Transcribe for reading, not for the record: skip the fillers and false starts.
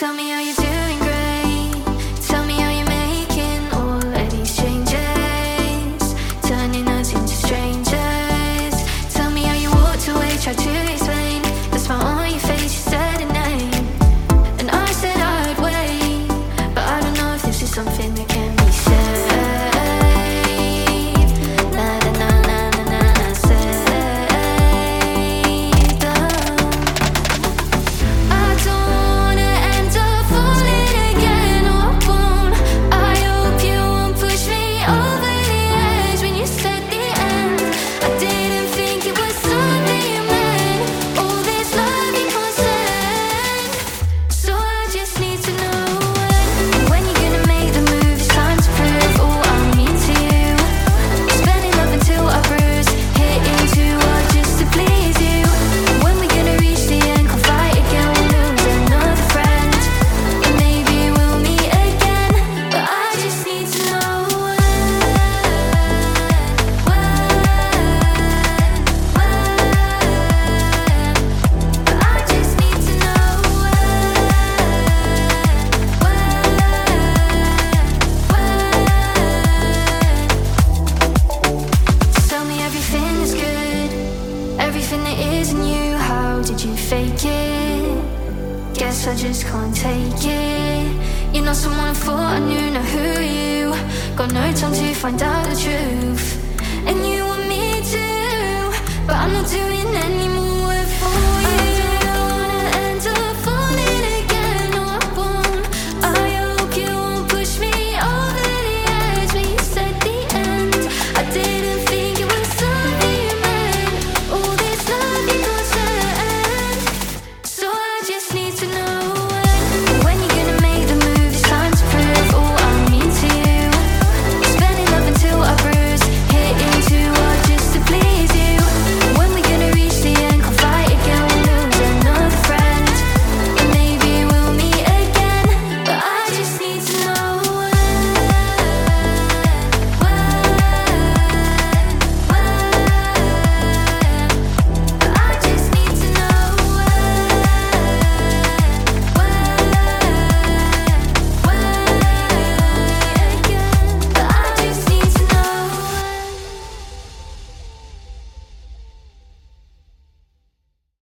Tell me, are you doing great? Tell me, are you making all of these changes? Turning us into strangers. Tell me, are you walked away? Tried to explain. The smile on your face, you said a name. And I said I'd wait, but I don't know if this is something that can be said. Na na na na na na na, said. I don't wanna end up falling again. Oh, I won't. I hope you won't push me over the edge. When you said the end, I didn't think it was something you meant. All this love you can't send. So I just need to know when you're gonna make the move. It's time to prove all I mean to you. Spending love until I bruise, hitting too hard just to please you. When we gonna reach the end, can't fight again, we'll lose another friend. And maybe we'll meet again, but I just need to know when. But I just need to know Tell me everything is good, everything that isn't you. How did you fake it? Guess I just can't take it. You're not someone I thought I knew, now who are you? Got no time to find out the truth. And you want me to, but I'm not doing anything.